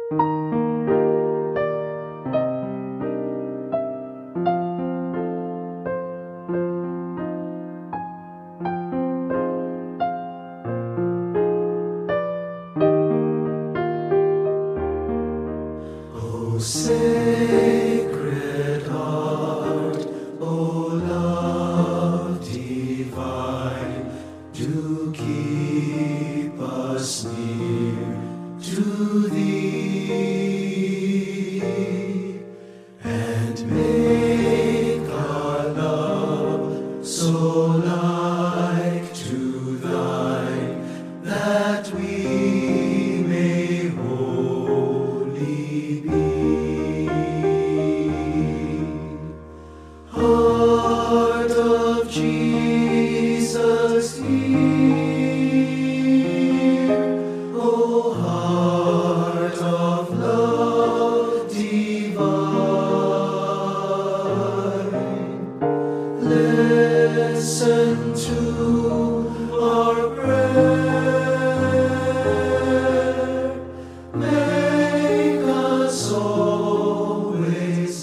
O Sacred Heart, O love divine, do keep us near to Thee, and make our love so like to Thine, that we may wholly be. Heart of Jesus, hear, O heart of love divine, listen to our prayer, make us always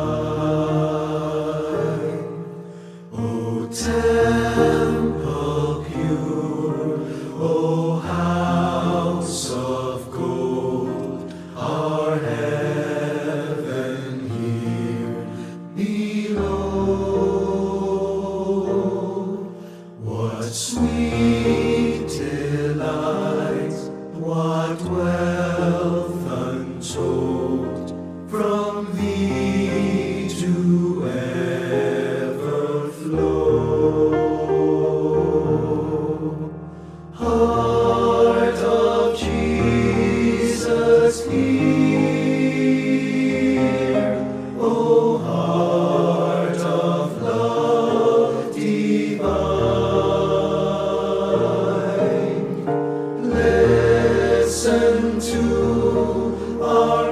Thine. O temple pure, O house of gold, our heaven here below. What sweet delights, what wealth untold, from Thee to ever flow. Heart of Jesus, hear, O heart of love divine, listen to our